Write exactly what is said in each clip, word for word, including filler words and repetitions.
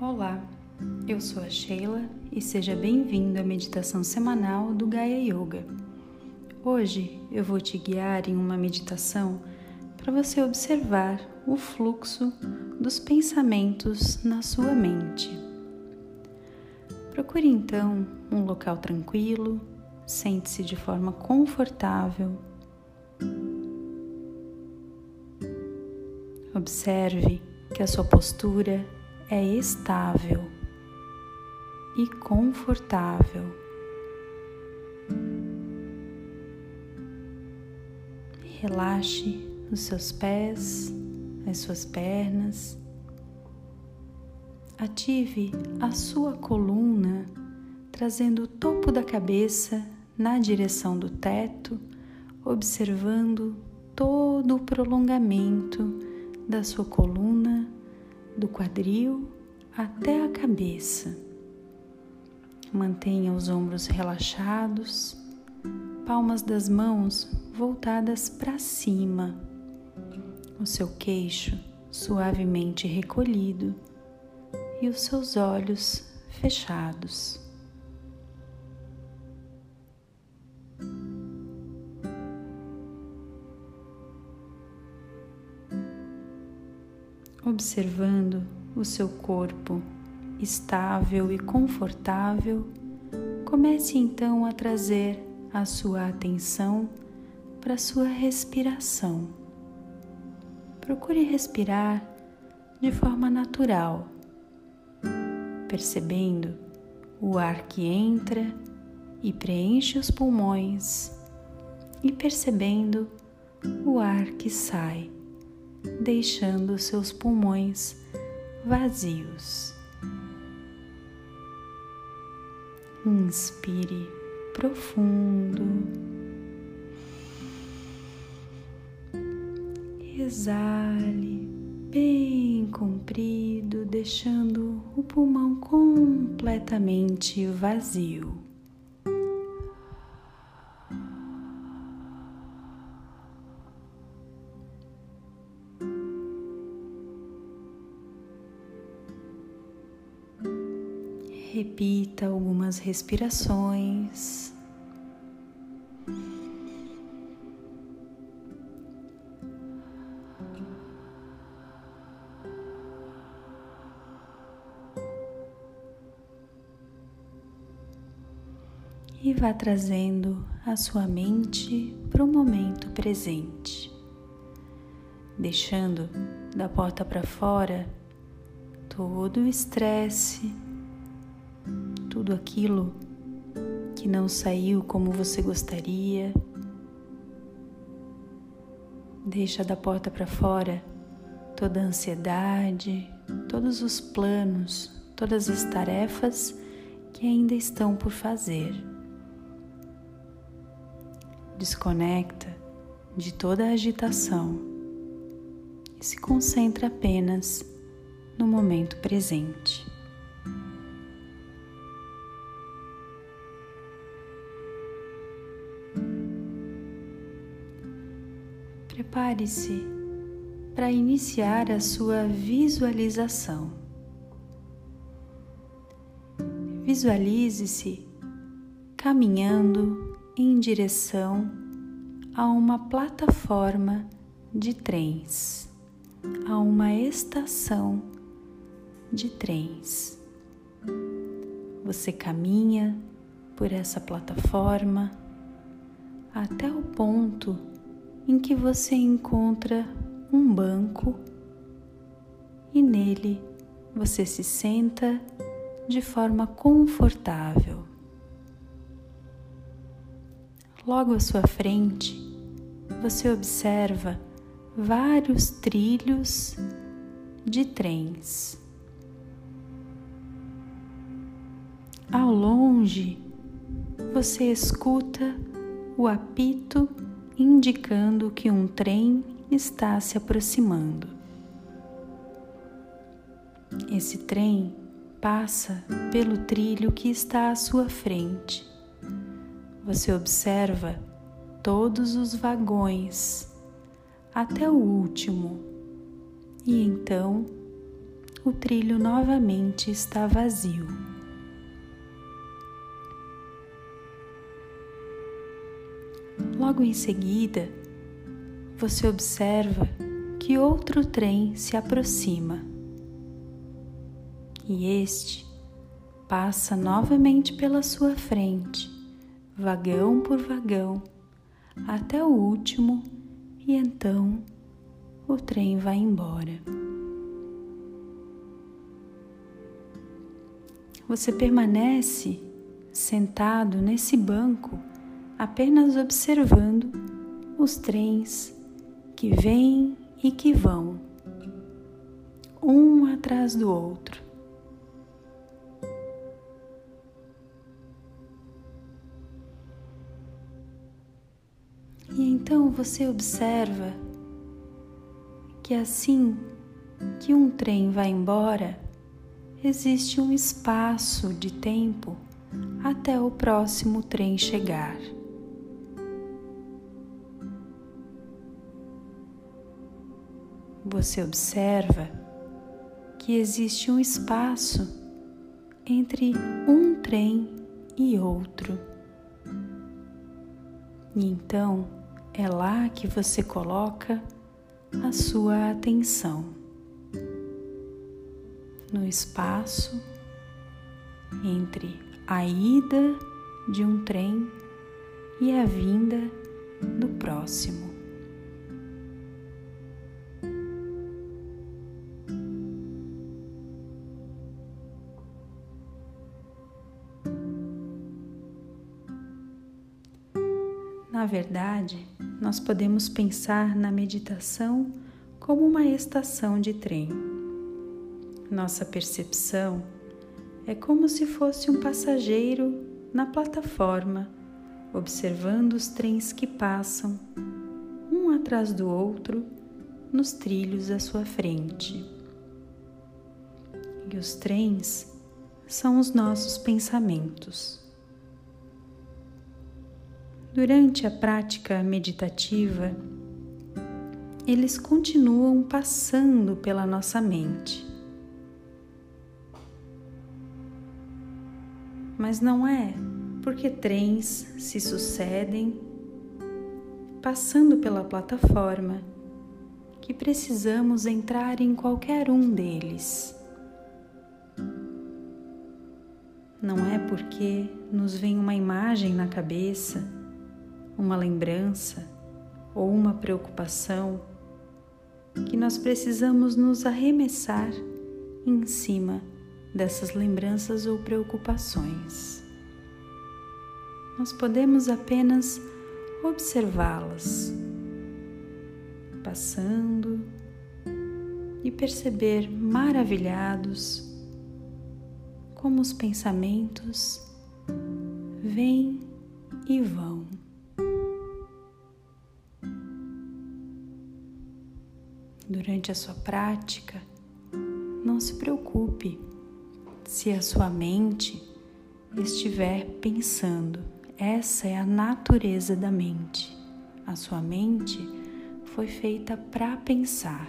Olá, eu sou a Sheila e seja bem-vindo à meditação semanal do Gaia Yoga. Hoje eu vou te guiar em uma meditação para você observar o fluxo dos pensamentos na sua mente. Procure então um local tranquilo, sente-se de forma confortável. Observe que a sua postura é estável e confortável. Relaxe os seus pés, as suas pernas. Ative a sua coluna, trazendo o topo da cabeça na direção do teto, observando todo o prolongamento da sua coluna, do quadril até a cabeça. Mantenha os ombros relaxados, palmas das mãos voltadas para cima, o seu queixo suavemente recolhido e os seus olhos fechados. Observando o seu corpo estável e confortável, comece então a trazer a sua atenção para a sua respiração. Procure respirar de forma natural, percebendo o ar que entra e preenche os pulmões e percebendo o ar que sai, deixando seus pulmões vazios. Inspire profundo. Exale bem comprido, deixando o pulmão completamente vazio. Repita algumas respirações. E vá trazendo a sua mente para o momento presente, deixando da porta para fora todo o estresse, tudo aquilo que não saiu como você gostaria. Deixa da porta para fora toda a ansiedade, todos os planos, todas as tarefas que ainda estão por fazer. Desconecta de toda a agitação e se concentra apenas no momento presente. Prepare-se para iniciar a sua visualização. Visualize-se caminhando em direção a uma plataforma de trens, a uma estação de trens. Você caminha por essa plataforma até o ponto em que você encontra um banco e nele você se senta de forma confortável. Logo à sua frente, você observa vários trilhos de trens. Ao longe, você escuta o apito indicando que um trem está se aproximando. Esse trem passa pelo trilho que está à sua frente. Você observa todos os vagões até o último e então o trilho novamente está vazio. Logo em seguida, você observa que outro trem se aproxima e este passa novamente pela sua frente, vagão por vagão, até o último, e então o trem vai embora. Você permanece sentado nesse banco, apenas observando os trens que vêm e que vão, um atrás do outro. E então você observa que assim que um trem vai embora, existe um espaço de tempo até o próximo trem chegar. Você observa que existe um espaço entre um trem e outro. E então é lá que você coloca a sua atenção, no espaço entre a ida de um trem e a vinda do próximo. Na verdade, nós podemos pensar na meditação como uma estação de trem. Nossa percepção é como se fosse um passageiro na plataforma, observando os trens que passam, um atrás do outro, nos trilhos à sua frente. E os trens são os nossos pensamentos. Durante a prática meditativa, eles continuam passando pela nossa mente. Mas não é porque trens se sucedem passando pela plataforma que precisamos entrar em qualquer um deles. Não é porque nos vem uma imagem na cabeça, uma lembrança ou uma preocupação que nós precisamos nos arremessar em cima dessas lembranças ou preocupações. Nós podemos apenas observá-las, passando e perceber maravilhados como os pensamentos vêm e vão. Durante a sua prática, não se preocupe se a sua mente estiver pensando. Essa é a natureza da mente. A sua mente foi feita para pensar.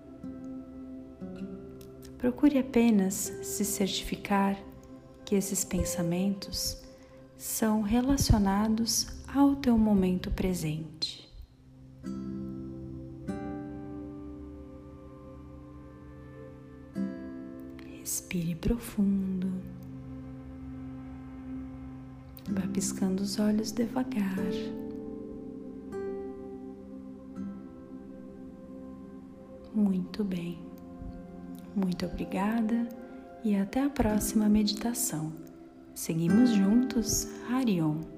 Procure apenas se certificar que esses pensamentos são relacionados ao teu momento presente. Respire profundo. Vá piscando os olhos devagar. Muito bem. Muito obrigada e até a próxima meditação. Seguimos juntos, Hariom.